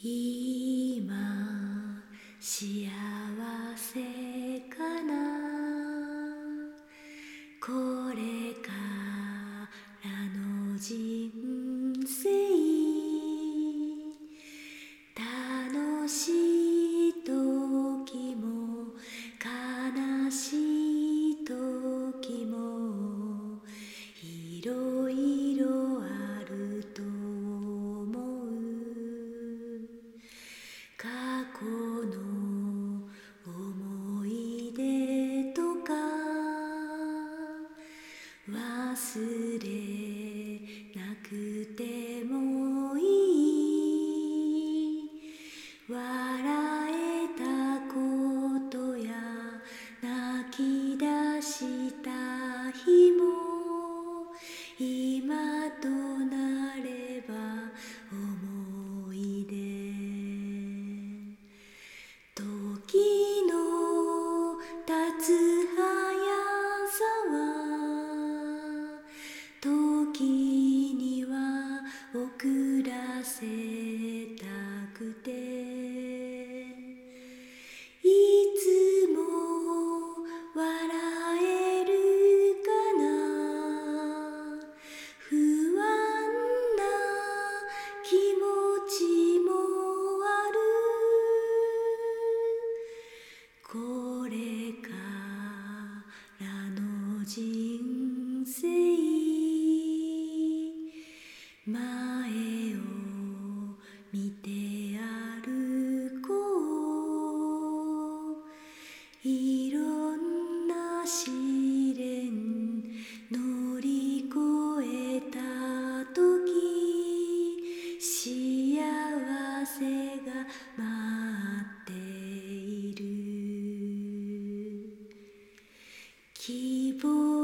今幸せかな、これからの人生、楽しい時も悲しい時もいろいろあると思う。過去の思い出とか忘れなくてもいい、笑えたことや泣き出した日も今となれば思い出。時の経つ速さは時には遅らせたくて、いつも笑えるかな、不安な気持ちもある。これからの人生、前を見て歩こう。いろんな試練乗り越えた時、幸せが待っている。希望